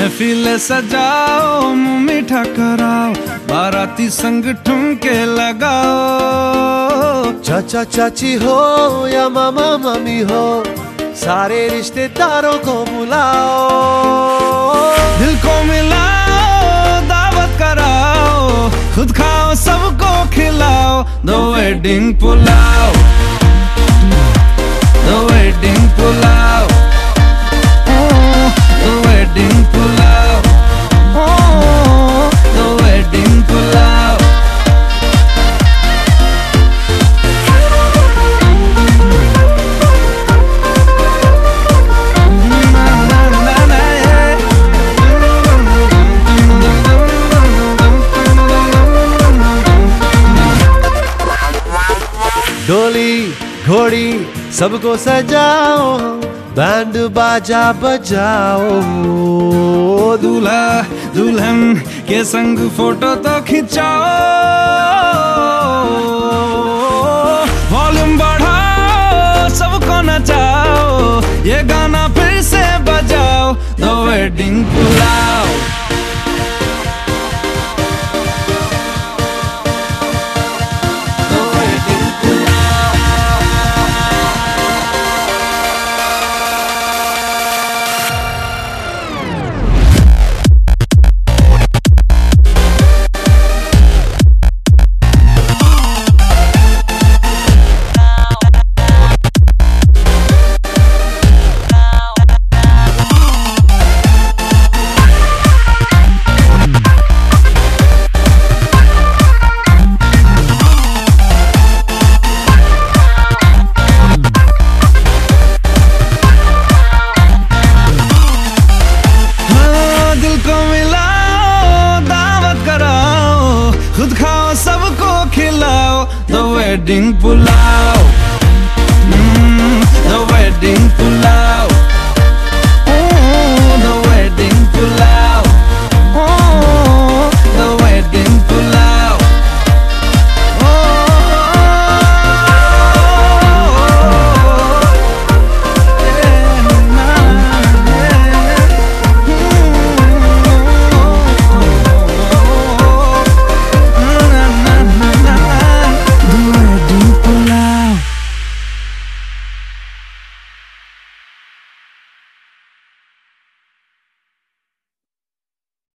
महफिल सजाओ, मुंह मीठा कराओ, बाराती संग ठुमके लगाओ। चाचा चाची हो या मामा मामी हो, सारे रिश्तेदारों को बुलाओ। दिल को मिलाओ, दावत कराओ, खुद खाओ सबको खिलाओ। The wedding pulao, the wedding pulao, the wedding pulao, the wedding pulao. डोली घोड़ी सबको सजाओ, बैंड बाजा बजाओ। दूल्हा दुल्हन के संग फोटो तो खिंचाओ। वॉल्यूम बढ़ाओ, सबको नचाओ, ये गाना फिर से बजाओ। The wedding पुलाव, खुद खाओ सबको खिलाओ। The wedding pulao.